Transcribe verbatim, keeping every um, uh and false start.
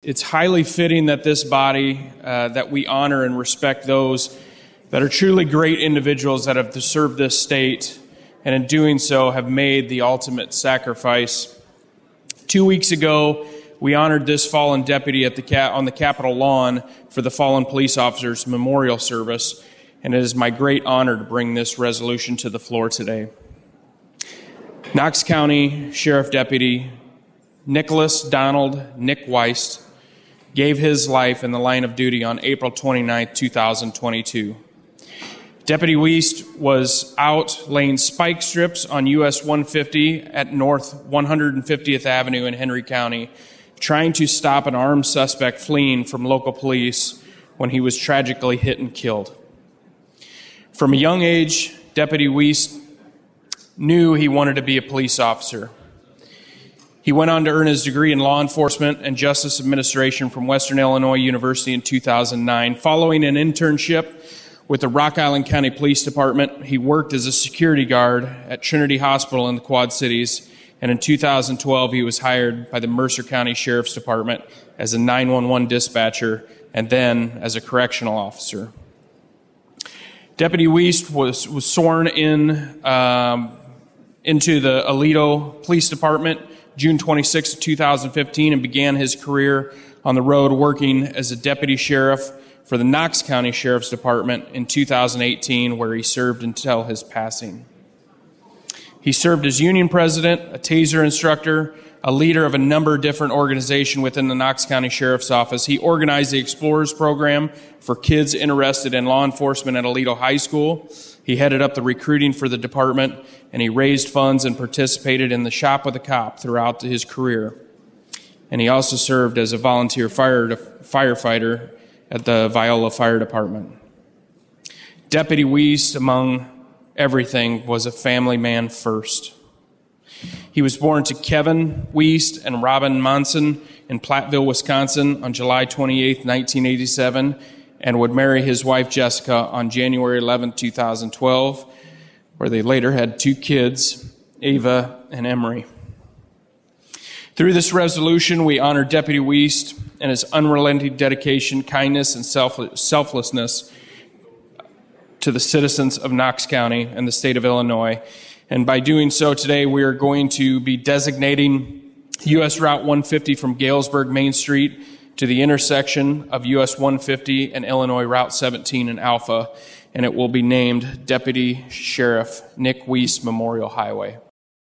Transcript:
It's highly fitting that this body, uh, that we honor and respect those that are truly great individuals that have served this state, and in doing so have made the ultimate sacrifice. Two weeks ago, we honored this fallen deputy at the Cap- on the Capitol lawn for the fallen police officers' memorial service, and it is my great honor to bring this resolution to the floor today. Knox County Sheriff Deputy Nicholas Donald Nick Weist gave his life in the line of duty on April twenty-ninth, two thousand twenty-two. Deputy Weist was out laying spike strips on U S one fifty at North one hundred fiftieth Avenue in Henry County, trying to stop an armed suspect fleeing from local police when he was tragically hit and killed. From a young age, Deputy Weist knew he wanted to be a police officer. He went on to earn his degree in law enforcement and justice administration from Western Illinois University in two thousand nine. Following an internship with the Rock Island County Police Department, he worked as a security guard at Trinity Hospital in the Quad Cities, and in two thousand twelve he was hired by the Mercer County Sheriff's Department as a nine one one dispatcher and then as a correctional officer. Deputy Weist was, was sworn in um, into the Aledo Police Department June twenty-sixth, two thousand fifteen, and began his career on the road working as a deputy sheriff for the Knox County Sheriff's Department in two thousand eighteen, where he served until his passing. He served as union president, a TASER instructor, a leader of a number of different organizations within the Knox County Sheriff's Office. He organized the Explorers Program for kids interested in law enforcement at Aledo High School. He headed up the recruiting for the department, and he raised funds and participated in the Shop with a Cop throughout his career. And he also served as a volunteer fire firefighter at the Viola Fire Department. Deputy Weist, among everything, was a family man first. He was born to Kevin Weist and Robin Monson in Platteville, Wisconsin on July twenty-eighth, nineteen eighty-seven, and would marry his wife Jessica on January eleventh, two thousand twelve, where they later had two kids, Ava and Emery. Through this resolution, we honor Deputy Weist and his unrelenting dedication, kindness, and self- selflessness to the citizens of Knox County and the state of Illinois. And by doing so today, we are going to be designating U S Route one fifty from Galesburg Main Street to the intersection of U S one fifty and Illinois Route seventeen in Alpha, and it will be named Deputy Sheriff Nick Weist Memorial Highway.